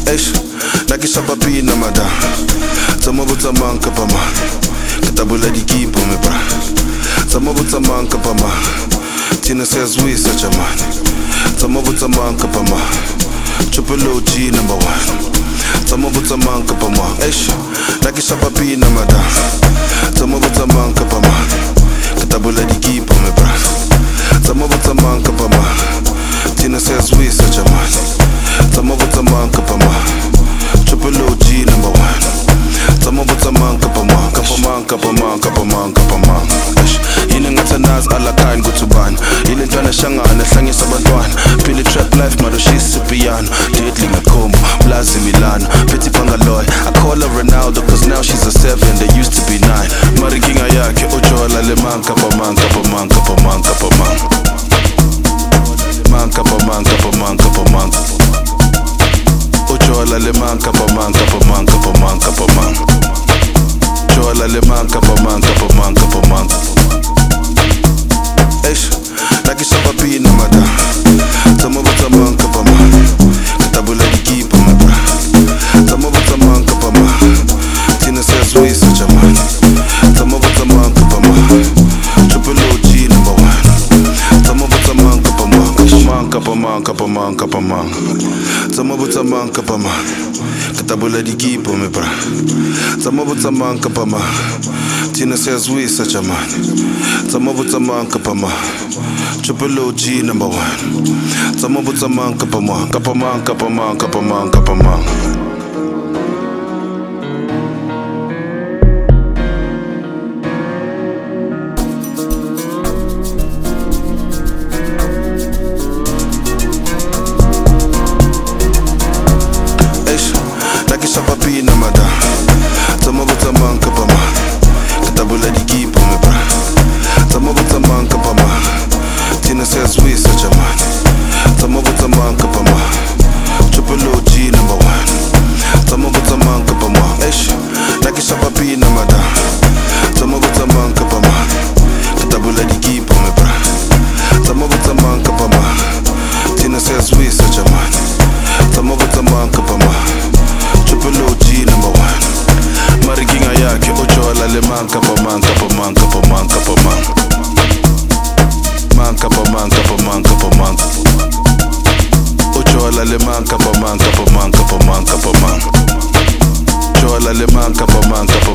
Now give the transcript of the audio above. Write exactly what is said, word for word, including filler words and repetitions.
Eish, like it's a papina madam. Sama butsa manka pa ma. Kitabula di kipo me bra. Sama butsa manka pa ma. Tina says we such a man. Sama butsa manka pa ma. Triple G number one. Sama butsa manka pa ma. Eish, like it's a papina madam. Sama butsa manka pa ma. Kitabula di kipo me bra. Sama butsa manka pa ma. Tina says we such a man. Sama butsa manka pa ma. Triple G number one. Sama butsa manka pa ma. Kapa man, kapa man, kapa man, kapa man. Yini ngatanaz ala kain kutuban. Yini ntwana shangana hlangi sabantwana. Pili trap life mado she's sipiano. Dietling a combo, Blazi Milano. Petit Pangaloy, I call her Ronaldo cause now she's a seven, they used to be nine. Marikinga yake, ochola le man, kapa man, kapa man, kapa man, kapa man. Man, kapa man, kapa man, kapa man. Ochola le man, kapa man, kapa man, kapa man, kapa man. Ochola le man, kapa man, kapa man, kapa man. Eish, like it's a papina madam. Sama butsa man, kapa man. Kitabula di kipo me bra. Sama butsa man, kapa man. Tina says we such a man. Sama butsa man, kapa man. Triple G number one. Sama butsa man, kapa man. Kapa man, kapa man, kapa man. Sama butsa man, kapa man. Kitabula di kipo me bra. Sama butsa man, kapa man. Tina says we such a man. Sama butsa man, kapa man. Triple G number one. Sama butsa man, kapa man. Kapa man, kapa man, kapa man, kapa man. Papina madam. Sama butsa man, kapa man. Kitabula di kipo me bra. Sama butsa man, kapa man. Tina says we such a man. Sama butsa man, kapa man. Triple G number one. Sama butsa man, kapa man. Eish, like it's a papina madam. Sama butsa man, kapa man. Kitabula di kipo me bra. Sama butsa man, kapa man. Tina says we such a man. Sama butsa man, kapa man. Triple G number one. Marikinga yake ochola le man, kapa man, kapa man, kapa man, kapa man. Man, kapa man, kapa man, kapa man. Ochola le man, kapa man, kapa man, kapa man, kapa man. Ochola le man, kapa man, kapa